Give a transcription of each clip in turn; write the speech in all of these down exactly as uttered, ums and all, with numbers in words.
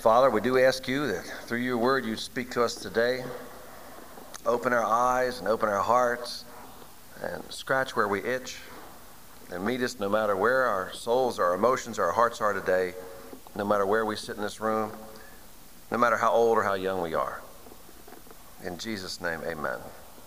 Father, we do ask you that through your word you'd speak to us today. Open our eyes and open our hearts and scratch where we itch and meet us no matter where our souls, our emotions, our hearts are today, no matter where we sit in this room, no matter how old or how young we are. In Jesus' name, amen.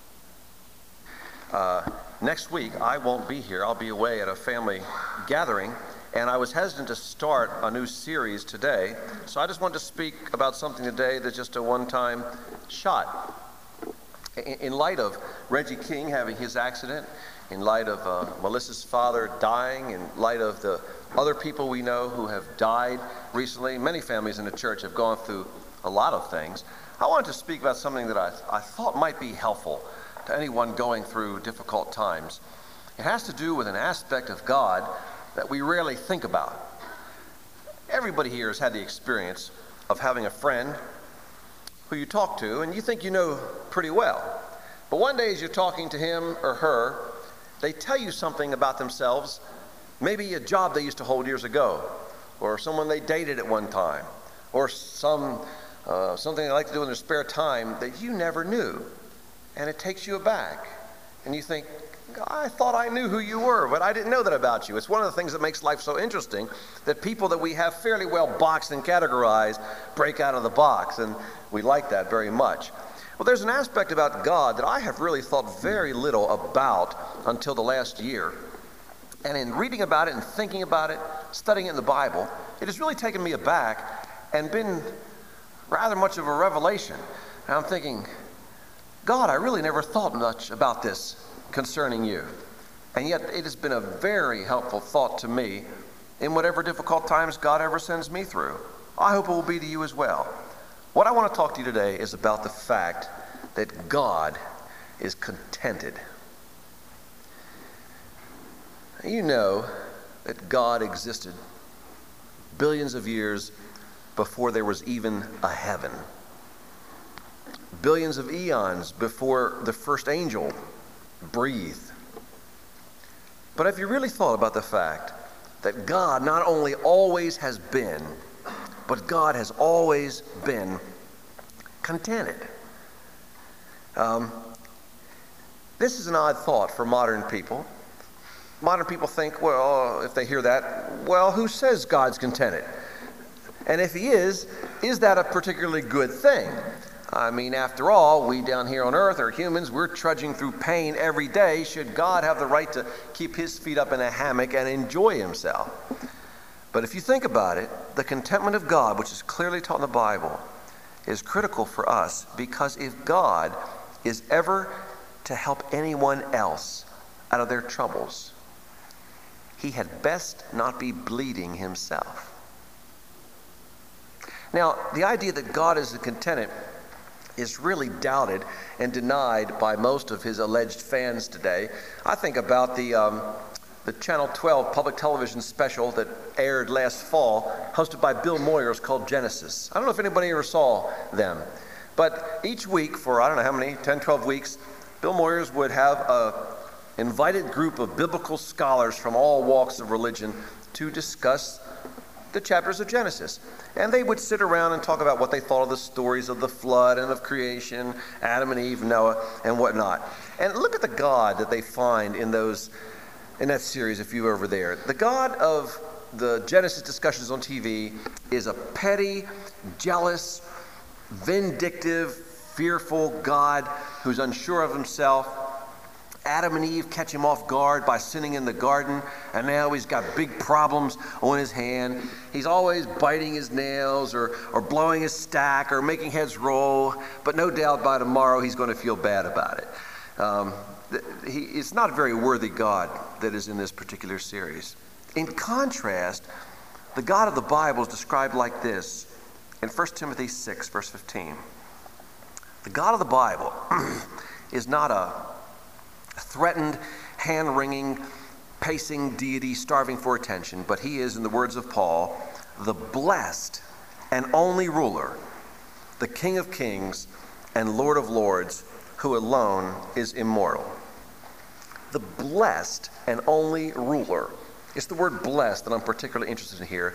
Uh, next week, I won't be here. I'll be away at a family gathering. And I was hesitant to start a new series today, so I just wanted to speak about something today that's just a one-time shot. In, in light of Reggie King having his accident, in light of uh, Melissa's father dying, in light of the other people we know who have died recently, many families in the church have gone through a lot of things. I wanted to speak about something that I, I thought might be helpful to anyone going through difficult times. It has to do with an aspect of God that we rarely think about. Everybody here has had the experience of having a friend who you talk to and you think you know pretty well. But one day as you're talking to him or her, they tell you something about themselves, maybe a job they used to hold years ago, or someone they dated at one time, or some uh, something they like to do in their spare time that you never knew. And it takes you aback. And you think, I thought I knew who you were, but I didn't know that about you. It's one of the things that makes life so interesting, that people that we have fairly well boxed and categorized break out of the box, and we like that very much. Well, there's an aspect about God that I have really thought very little about until the last year. And in reading about it and thinking about it, studying it in the Bible, it has really taken me aback and been rather much of a revelation. And I'm thinking, God, I really never thought much about this concerning you. And yet it has been a very helpful thought to me in whatever difficult times God ever sends me through. I hope it will be to you as well. What I want to talk to you today is about the fact that God is contented. You know that God existed billions of years before there was even a heaven. Billions of eons before the first angel breathe. But have you really thought about the fact that God not only always has been, but God has always been contented? Um, this is an odd thought for modern people. Modern people think, well, if they hear that, well, who says God's contented? And if he is, is that a particularly good thing? I mean, after all, we down here on earth are humans. We're trudging through pain every day. Should God have the right to keep his feet up in a hammock and enjoy himself? But if you think about it, the contentment of God, which is clearly taught in the Bible, is critical for us, because if God is ever to help anyone else out of their troubles, he had best not be bleeding himself. Now, the idea that God is contented is really doubted and denied by most of his alleged fans today. I think about the um, the Channel twelve public television special that aired last fall, hosted by Bill Moyers, called Genesis. I don't know if anybody ever saw them, but each week for I don't know how many, ten, twelve weeks, Bill Moyers would have a invited group of biblical scholars from all walks of religion to discuss the chapters of Genesis. And they would sit around and talk about what they thought of the stories of the flood and of creation, Adam and Eve, Noah, and whatnot. And look at the God that they find in those, in that series, if you were over there. The God of the Genesis discussions on T V is a petty, jealous, vindictive, fearful God who's unsure of himself. Adam and Eve catch him off guard by sinning in the garden, and now he's got big problems on his hand. He's always biting his nails or, or blowing his stack or making heads roll, but no doubt by tomorrow he's going to feel bad about it. Um, he, it's not a very worthy God that is in this particular series. In contrast, the God of the Bible is described like this in First Timothy six, verse fifteen. The God of the Bible is not a threatened, hand-wringing, pacing deity starving for attention, but he is, in the words of Paul, the blessed and only ruler, the King of kings and Lord of lords, who alone is immortal. The blessed and only ruler. It's the word blessed that I'm particularly interested in here,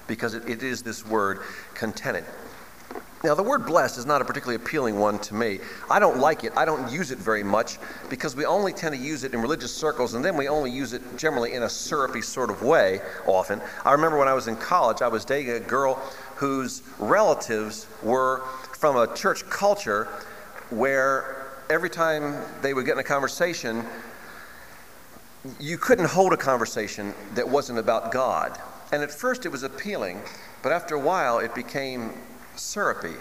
because it, it is this word, contented. Now, the word blessed is not a particularly appealing one to me. I don't like it. I don't use it very much because we only tend to use it in religious circles, and then we only use it generally in a syrupy sort of way often. I remember when I was in college, I was dating a girl whose relatives were from a church culture where every time they would get in a conversation, you couldn't hold a conversation that wasn't about God. And at first it was appealing, but after a while it became syrupy.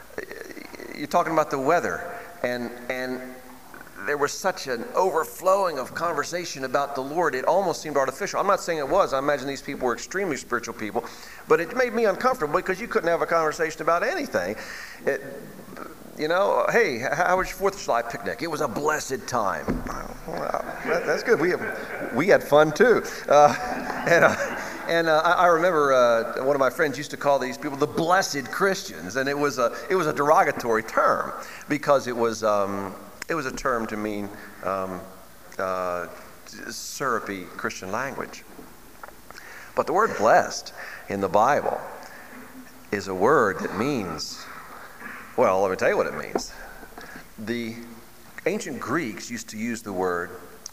You're talking about the weather, and and there was such an overflowing of conversation about the Lord, it almost seemed artificial. I'm not saying it was. I imagine these people were extremely spiritual people, but it made me uncomfortable because you couldn't have a conversation about anything. It, you know, hey, how was your fourth of July picnic? It was a blessed time. Well, that, that's good. We have, we had fun too. Uh, and uh, and uh, I, I remember uh, one of my friends used to call these people the blessed Christians, and it was a it was a derogatory term because it was um, it was a term to mean um, uh, syrupy Christian language. But the word blessed in the Bible is a word that means, well, let me tell you what it means. The ancient Greeks used to use the word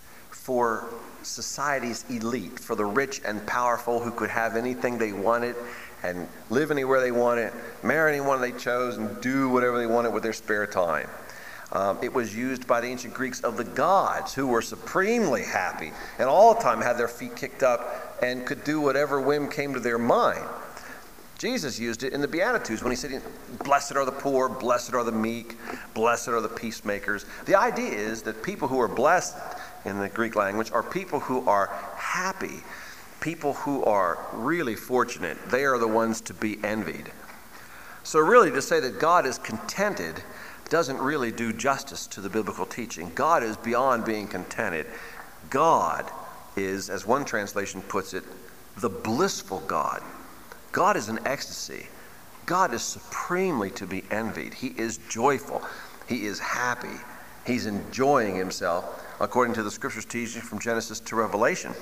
for society's elite, for the rich and powerful who could have anything they wanted and live anywhere they wanted, marry anyone they chose, and do whatever they wanted with their spare time. Um, it was used by the ancient Greeks of the gods, who were supremely happy and all the time had their feet kicked up and could do whatever whim came to their mind. Jesus used it in the Beatitudes when he said, blessed are the poor, blessed are the meek, blessed are the peacemakers. The idea is that people who are blessed in the Greek language are people who are happy, people who are really fortunate. They are the ones to be envied. So really, to say that God is contented doesn't really do justice to the biblical teaching. God is beyond being contented. God is, as one translation puts it, the blissful God. God is in ecstasy. God is supremely to be envied. He is joyful. He is happy. He's enjoying himself, according to the scriptures teaching from Genesis to Revelation.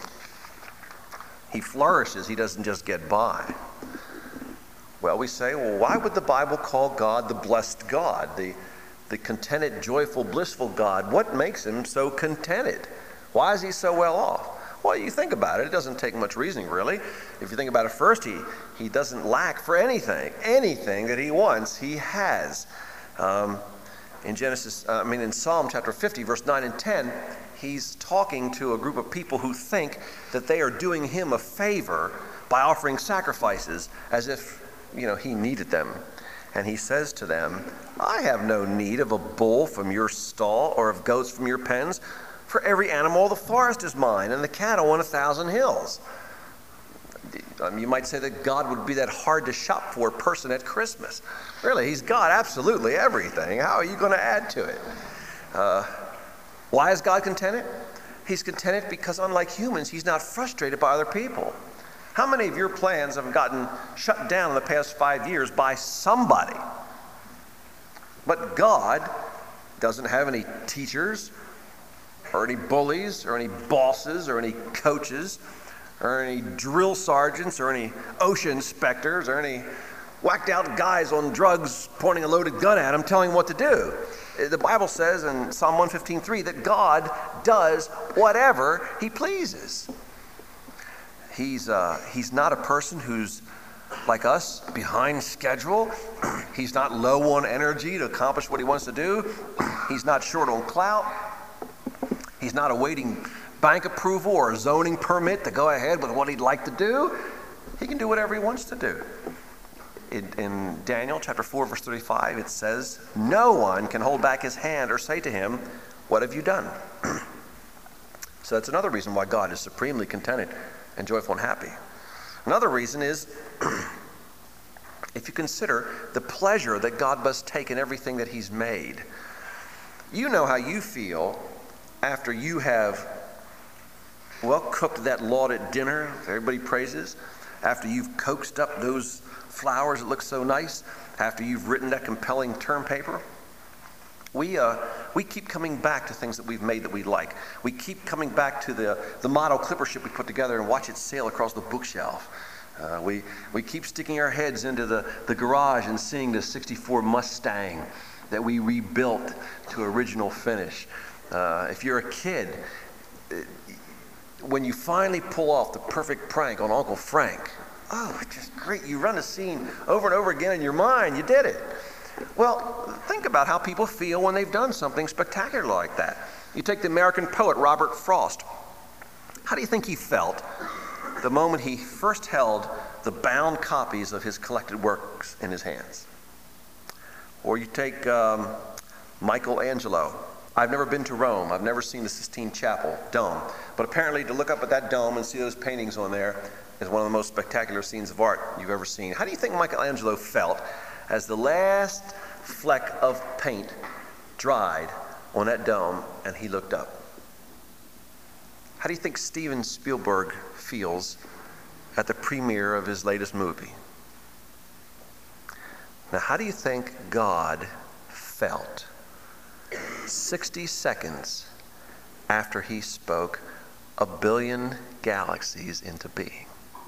He flourishes. He doesn't just get by. Well, we say, well, why would the Bible call God the blessed God, the, the contented, joyful, blissful God? What makes him so contented? Why is he so well off? Well, you think about it, it doesn't take much reasoning, really. If you think about it first, he, he doesn't lack for anything. Anything that he wants, he has. Um, in Genesis, uh, I mean, in Psalm chapter fifty, verse nine and ten, he's talking to a group of people who think that they are doing him a favor by offering sacrifices as if, you know, he needed them. And he says to them, I have no need of a bull from your stall or of goats from your pens. For every animal of the forest is mine, and the cattle on a thousand hills. Um, you might say that God would be that hard to shop for person at Christmas. Really, he's got absolutely everything. How are you going to add to it? Uh, why is God contented? He's contented because, unlike humans, he's not frustrated by other people. How many of your plans have gotten shut down in the past five years by somebody? But God doesn't have any teachers, or any bullies, or any bosses, or any coaches, or any drill sergeants, or any OSHA inspectors, or any whacked out guys on drugs pointing a loaded gun at him telling him what to do. The Bible says in Psalm one fifteen three that God does whatever he pleases. He's, uh, he's not a person who's like us, behind schedule. He's not low on energy to accomplish what he wants to do. He's not short on clout. He's not awaiting bank approval or a zoning permit to go ahead with what he'd like to do. He can do whatever he wants to do. In, in Daniel chapter four, verse thirty-five, it says, no one can hold back his hand or say to him, what have you done? So that's another reason why God is supremely contented and joyful and happy. Another reason is, if you consider the pleasure that God must take in everything that he's made. You know how you feel after you have, well, cooked that lauded dinner that everybody praises, after you've coaxed up those flowers that look so nice, after you've written that compelling term paper. We uh, we keep coming back to things that we've made that we like. We keep coming back to the, the model clipper ship we put together and watch it sail across the bookshelf. Uh, we, we keep sticking our heads into the, the garage and seeing the sixty-four Mustang that we rebuilt to original finish. Uh, if you're a kid, when you finally pull off the perfect prank on Uncle Frank, oh, it's just great. You run the scene over and over again in your mind. You did it. Well, think about how people feel when they've done something spectacular like that. You take the American poet Robert Frost. How do you think he felt the moment he first held the bound copies of his collected works in his hands? Or you take um, Michelangelo. I've never been to Rome. I've never seen the Sistine Chapel dome. But apparently to look up at that dome and see those paintings on there is one of the most spectacular scenes of art you've ever seen. How do you think Michelangelo felt as the last fleck of paint dried on that dome and he looked up? How do you think Steven Spielberg feels at the premiere of his latest movie? Now, how do you think God felt sixty seconds after he spoke a billion galaxies into being?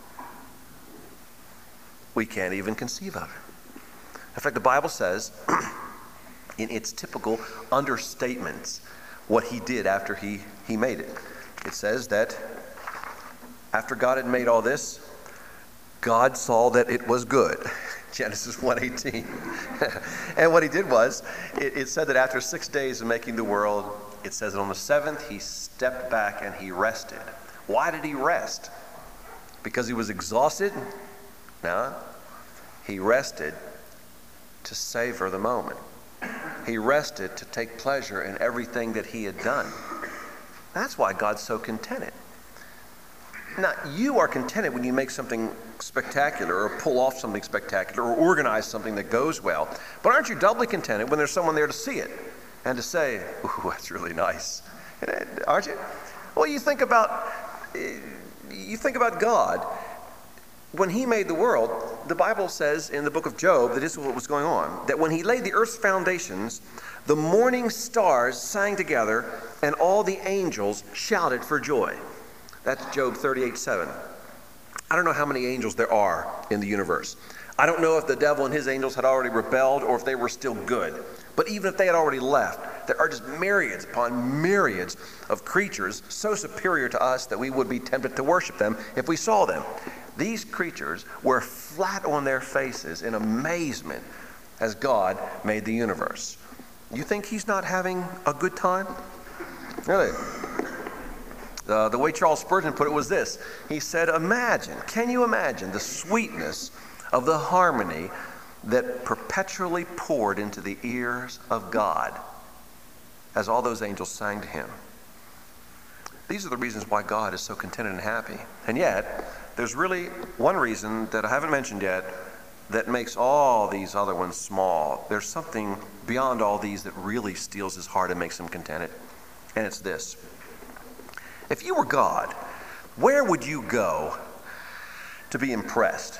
We can't even conceive of it. In fact, the Bible says, in its typical understatements, what he did after he, he made it. It says that after God had made all this, God saw that it was good. Genesis one eighteen. And what he did was, it, it said that after six days of making the world, it says that on the seventh, he stepped back and he rested. Why did he rest? Because he was exhausted? No. He rested to savor the moment. He rested to take pleasure in everything that he had done. That's why God's so contented. Now, you are contented when you make something spectacular or pull off something spectacular or organize something that goes well. But aren't you doubly contented when there's someone there to see it and to say, ooh, that's really nice? Aren't you? Well, you think about, you think about God. When he made the world, the Bible says in the book of Job that this is what was going on. That when he laid the earth's foundations, the morning stars sang together and all the angels shouted for joy. That's Job thirty-eight seven. I don't know how many angels there are in the universe. I don't know if the devil and his angels had already rebelled or if they were still good. But even if they had already left, there are just myriads upon myriads of creatures so superior to us that we would be tempted to worship them if we saw them. These creatures were flat on their faces in amazement as God made the universe. You think he's not having a good time? Really? Uh, the way Charles Spurgeon put it was this. He said, imagine, can you imagine the sweetness of the harmony that perpetually poured into the ears of God as all those angels sang to him? These are the reasons why God is so contented and happy. And yet, there's really one reason that I haven't mentioned yet that makes all these other ones small. There's something beyond all these that really steals his heart and makes him contented. And it's this. If you were God, where would you go to be impressed?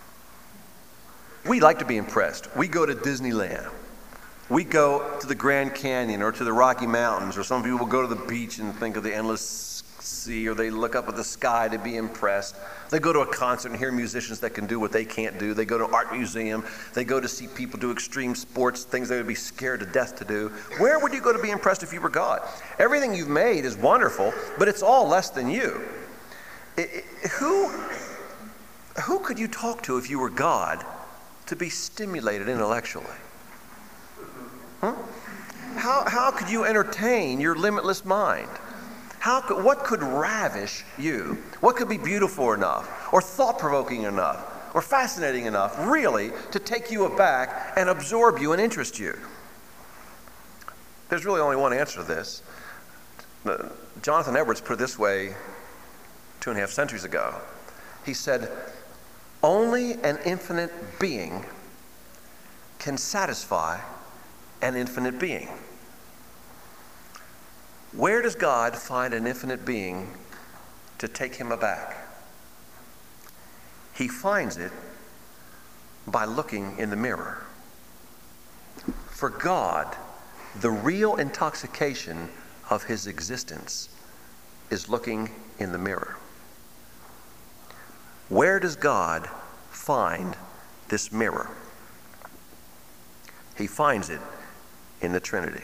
We like to be impressed. We go to Disneyland. We go to the Grand Canyon or to the Rocky Mountains, or some people will go to the beach and think of the endless sea, or they look up at the sky to be impressed. They go to a concert and hear musicians that can do what they can't do. They go to an art museum. They go to see people do extreme sports, things they would be scared to death to do. Where would you go to be impressed if you were God? Everything you've made is wonderful, but it's all less than you. It, it, who, who could you talk to if you were God to be stimulated intellectually? Huh? How, how could you entertain your limitless mind? How could, what could ravish you? What could be beautiful enough, or thought-provoking enough, or fascinating enough, really, to take you aback and absorb you and interest you? There's really only one answer to this. Jonathan Edwards put it this way two and a half centuries ago. He said, only an infinite being can satisfy an infinite being. Where does God find an infinite being to take him aback? He finds it by looking in the mirror. For God, the real intoxication of his existence is looking in the mirror. Where does God find this mirror? He finds it in the Trinity.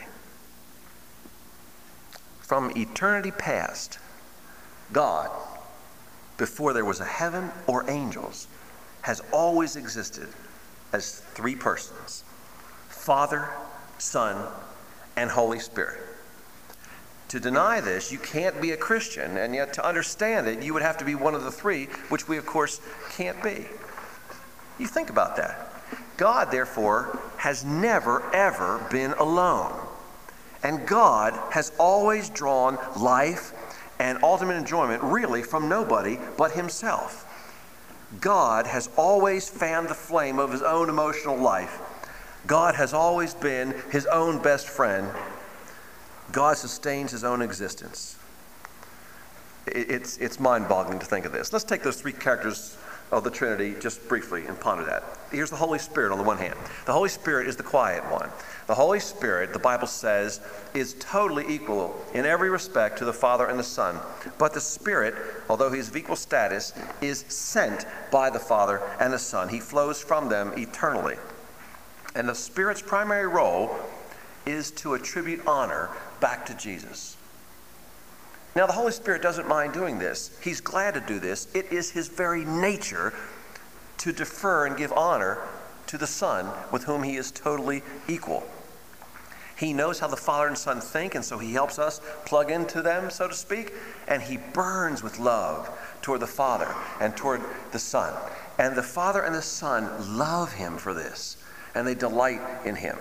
From eternity past, God, before there was a heaven or angels, has always existed as three persons: Father, Son, and Holy Spirit. To deny this, you can't be a Christian, and yet to understand it, you would have to be one of the three, which we, of course, can't be. You think about that. God, therefore, has never, ever been alone. And God has always drawn life and ultimate enjoyment really from nobody but himself. God has always fanned the flame of his own emotional life. God has always been his own best friend. God sustains his own existence. It's, it's mind-boggling to think of this. Let's take those three characters of the Trinity just briefly and ponder that. Here's the Holy Spirit on the one hand. The Holy Spirit is the quiet one. The Holy Spirit, the Bible says, is totally equal in every respect to the Father and the Son. But the Spirit, although he is of equal status, is sent by the Father and the Son. He flows from them eternally. And the Spirit's primary role is to attribute honor back to Jesus. Now, the Holy Spirit doesn't mind doing this. He's glad to do this. It is his very nature to defer and give honor to the Son, with whom he is totally equal. He knows how the Father and Son think, and so he helps us plug into them, so to speak, and he burns with love toward the Father and toward the Son. And the Father and the Son love him for this, and they delight in him.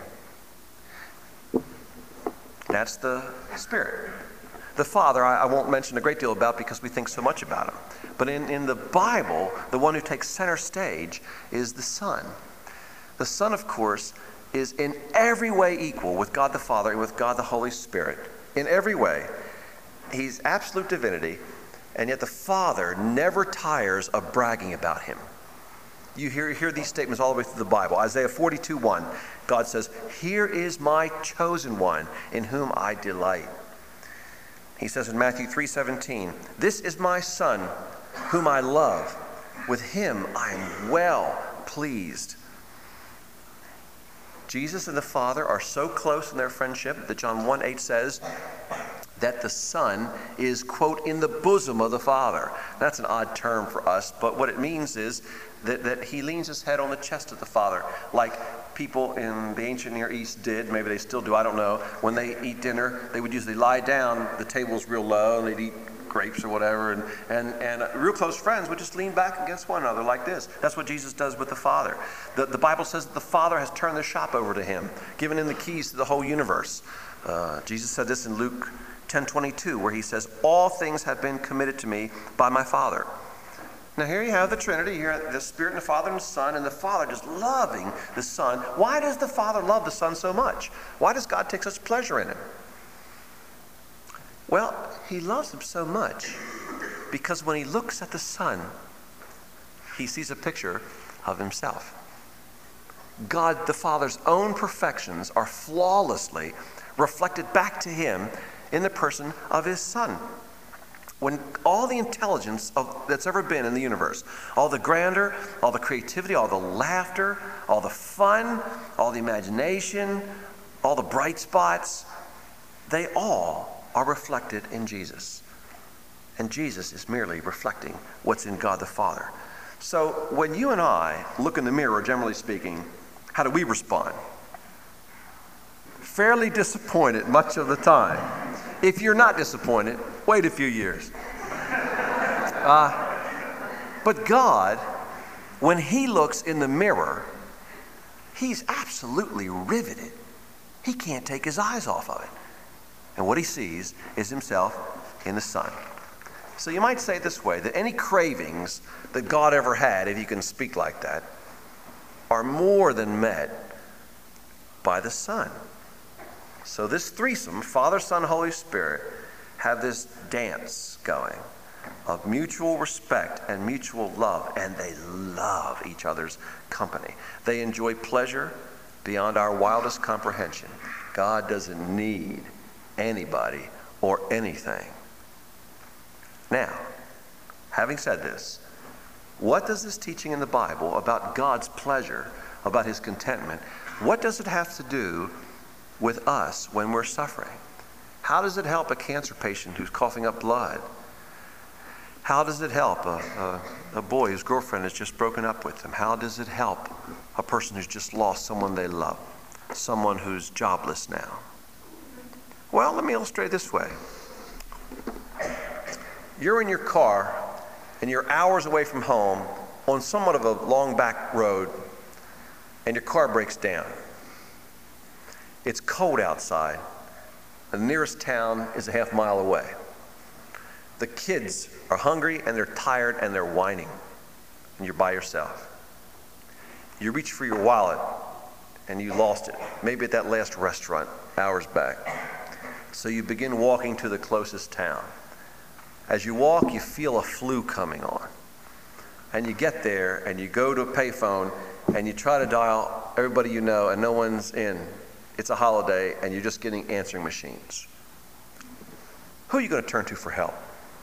That's the Spirit. The Father, I, I won't mention a great deal about because we think so much about him. But in, in the Bible, the one who takes center stage is the Son. The Son, of course, is in every way equal with God the Father and with God the Holy Spirit. In every way. He's absolute divinity, and yet the Father never tires of bragging about him. You hear, hear these statements all the way through the Bible. Isaiah forty-two one, God says, "Here is my chosen one, in whom I delight." He says in Matthew three seventeen, "This is my Son, whom I love. With him I am well pleased." Jesus and the Father are so close in their friendship that John one eight says that the Son is, quote, in the bosom of the Father. That's an odd term for us, but what it means is that, that he leans his head on the chest of the Father, like people in the ancient Near East did. Maybe they still do, I don't know. When they eat dinner, they would usually lie down, the table's real low, and they'd eat grapes or whatever, and, and, and real close friends would just lean back against one another like this. That's what Jesus does with the Father. The, the Bible says that the Father has turned the shop over to him, given him the keys to the whole universe. Uh, Jesus said this in Luke ten twenty-two, where he says, "All things have been committed to me by my Father." Now here you have the Trinity, here the Spirit and the Father and the Son, and the Father just loving the Son. Why does the Father love the Son so much? Why does God take such pleasure in him? Well, he loves him so much because when he looks at the Son, he sees a picture of himself. God the Father's own perfections are flawlessly reflected back to him in the person of his Son. When all the intelligence of, that's ever been in the universe, all the grandeur, all the creativity, all the laughter, all the fun, all the imagination, all the bright spots, they all are reflected in Jesus. And Jesus is merely reflecting what's in God the Father. So when you and I look in the mirror, generally speaking, how do we respond? Fairly disappointed much of the time. If you're not disappointed, wait a few years. Uh, but God, when he looks in the mirror, he's absolutely riveted. He can't take his eyes off of it. And what he sees is himself in the Son. So you might say it this way, that any cravings that God ever had, if you can speak like that, are more than met by the Son. So this threesome, Father, Son, Holy Spirit, have this dance going of mutual respect and mutual love, and they love each other's company. They enjoy pleasure beyond our wildest comprehension. God doesn't need anybody or anything. Now, having said this, what does this teaching in the Bible about God's pleasure, about his contentment, what does it have to do with us when we're suffering? How does it help a cancer patient who's coughing up blood? How does it help a, a, a boy whose girlfriend has just broken up with him? How does it help a person who's just lost someone they love, someone who's jobless now? Well, let me illustrate this way. You're in your car and you're hours away from home on somewhat of a long back road, and your car breaks down. It's cold outside. The nearest town is a half mile away. The kids are hungry and they're tired and they're whining, and you're by yourself. You reach for your wallet and you lost it, maybe at that last restaurant hours back. So you begin walking to the closest town. As you walk, you feel a flu coming on. And you get there and you go to a payphone and you try to dial everybody you know and no one's in. It's a holiday and you're just getting answering machines. Who are you going to turn to for help?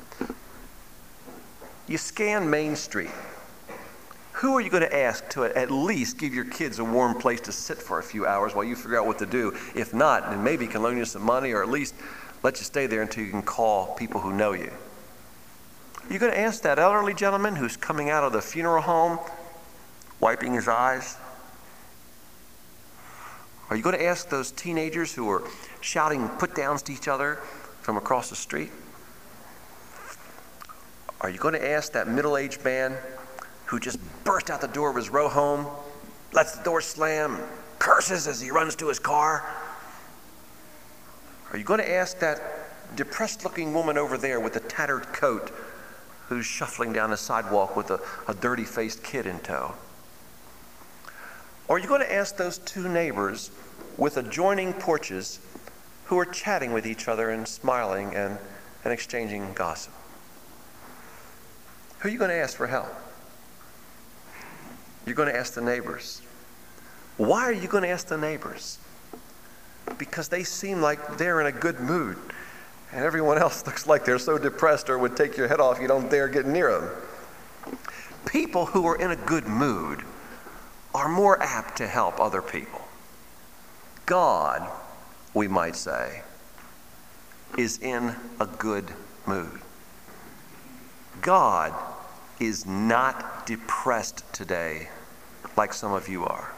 You scan Main Street. Who are you going to ask to at least give your kids a warm place to sit for a few hours while you figure out what to do? If not, then maybe he can loan you some money or at least let you stay there until you can call people who know you. You're going to ask that elderly gentleman who's coming out of the funeral home, wiping his eyes? Are you going to ask those teenagers who are shouting put-downs to each other from across the street? Are you going to ask that middle-aged man who just burst out the door of his row home, lets the door slam, curses as he runs to his car? Are you going to ask that depressed-looking woman over there with the tattered coat who's shuffling down the sidewalk with a, a dirty-faced kid in tow? Or are you going to ask those two neighbors with adjoining porches who are chatting with each other and smiling and, and exchanging gossip? Who are you going to ask for help? You're going to ask the neighbors. Why are you going to ask the neighbors? Because they seem like they're in a good mood, and everyone else looks like they're so depressed or would take your head off you don't dare get near them. People who are in a good mood are more apt to help other people. God, we might say, is in a good mood. God is not depressed today like some of you are.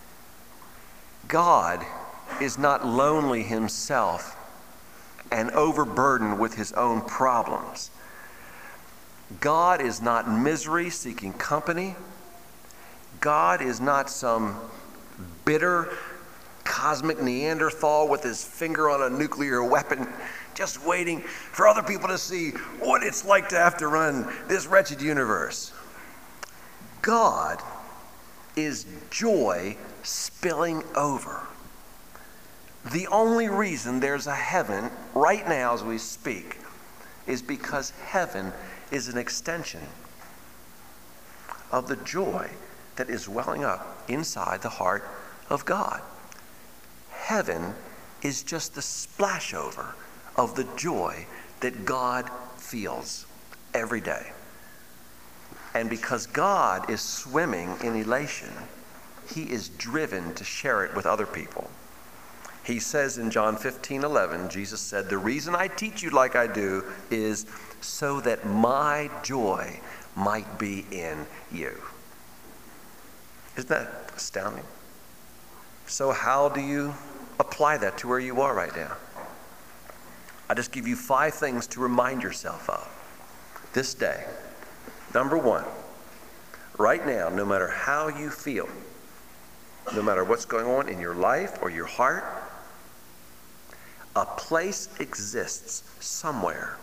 God is not lonely himself and overburdened with his own problems. God is not misery seeking company. God is not some bitter cosmic Neanderthal with his finger on a nuclear weapon, just waiting for other people to see what it's like to have to run this wretched universe. God is joy spilling over. The only reason there's a heaven right now as we speak is because heaven is an extension of the joy that is welling up inside the heart of God. Heaven is just the splashover of the joy that God feels every day. And because God is swimming in elation, he is driven to share it with other people. He says in John fifteen eleven, Jesus said, "The reason I teach you like I do is so that my joy might be in you." Isn't that astounding? So how do you apply that to where you are right now? I just give you five things to remind yourself of this day. Number one, right now, no matter how you feel, no matter what's going on in your life or your heart, a place exists somewhere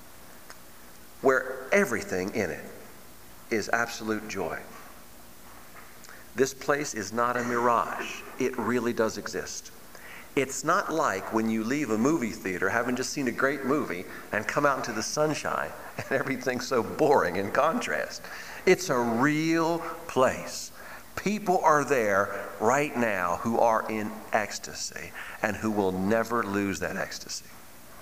where everything in it is absolute joy. This place is not a mirage. It really does exist. It's not like when you leave a movie theater having just seen a great movie and come out into the sunshine and everything's so boring in contrast. It's a real place. People are there right now who are in ecstasy and who will never lose that ecstasy.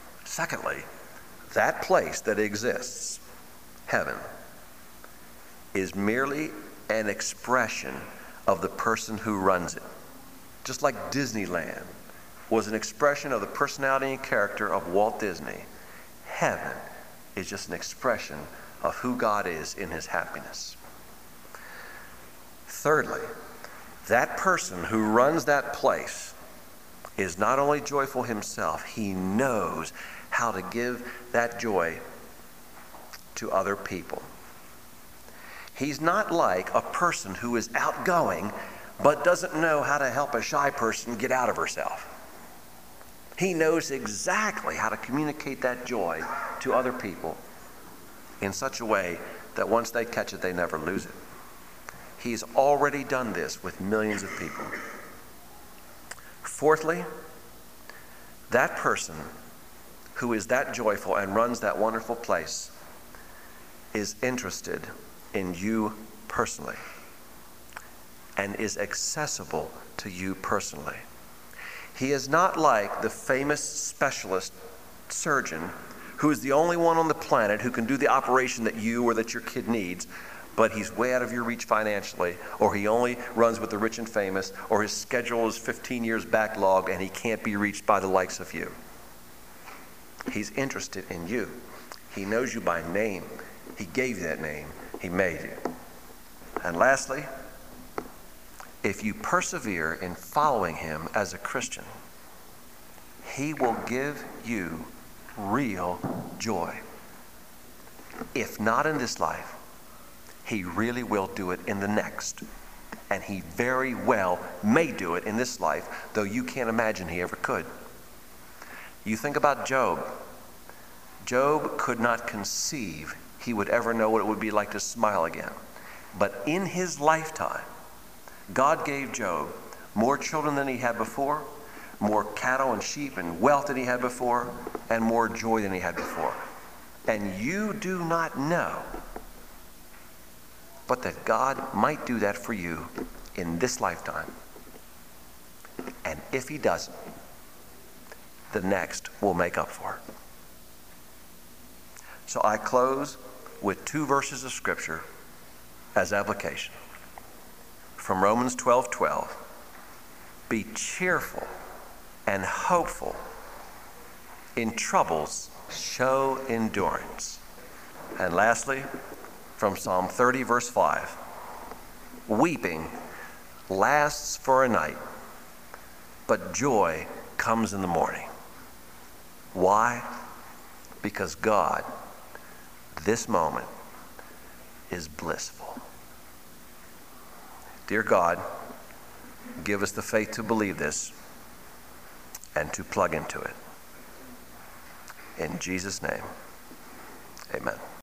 Secondly, that place that exists, heaven, is merely an expression of the person who runs it. Just like Disneyland was an expression of the personality and character of Walt Disney, heaven is just an expression of who God is in his happiness. Thirdly, that person who runs that place is not only joyful himself, he knows how to give that joy to other people. He's not like a person who is outgoing but doesn't know how to help a shy person get out of herself. He knows exactly how to communicate that joy to other people in such a way that once they catch it, they never lose it. He's already done this with millions of people. Fourthly, that person who is that joyful and runs that wonderful place is interested in you personally and is accessible to you personally. He is not like the famous specialist surgeon who is the only one on the planet who can do the operation that you or that your kid needs, but he's way out of your reach financially, or he only runs with the rich and famous, or his schedule is fifteen years backlogged and he can't be reached by the likes of you. He's interested in you. He knows you by name. He gave you that name. He made you. And lastly, if you persevere in following him as a Christian, he will give you real joy. If not in this life, he really will do it in the next. And he very well may do it in this life, though you can't imagine he ever could. You think about Job. Job could not conceive he would ever know what it would be like to smile again. But in his lifetime, God gave Job more children than he had before, more cattle and sheep and wealth than he had before, and more joy than he had before. And you do not know but that God might do that for you in this lifetime. And if he doesn't, the next will make up for it. So I close with two verses of Scripture as application. From Romans twelve twelve, be cheerful and hopeful. In troubles, show endurance. And lastly, from Psalm thirty, verse five, weeping lasts for a night, but joy comes in the morning. Why? Because God, this moment, is blissful. Dear God, give us the faith to believe this and to plug into it. In Jesus' name, amen.